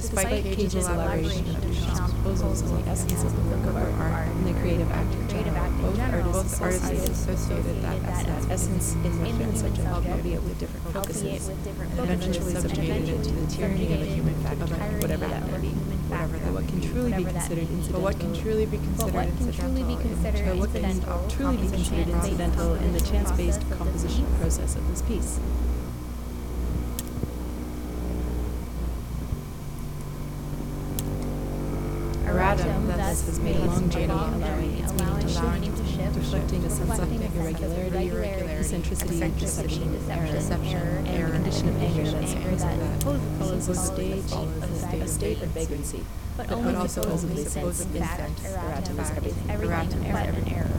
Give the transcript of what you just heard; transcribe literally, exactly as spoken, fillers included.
Despite Cage's elaboration of Duchamp's proposals on the essence of the work of art and the creative act in general, both artists associated that essence in the human subject, albeit with different focuses, and eventually subjugated it to the tyranny of a human fact, whatever that may be. Whatever that what can truly be considered incidental, but what can truly be considered incidental, or what can truly be considered incidental in the chance-based composition process of this piece. Erratum thus has made a long journey, allowing its meaning to shift, reflecting a sense of irregularity, eccentricity, deception, error, and a condition of anger that follows a stage, a state of vagrancy, but also supposedly sense, in fact, erratum is everything, erratum is everything.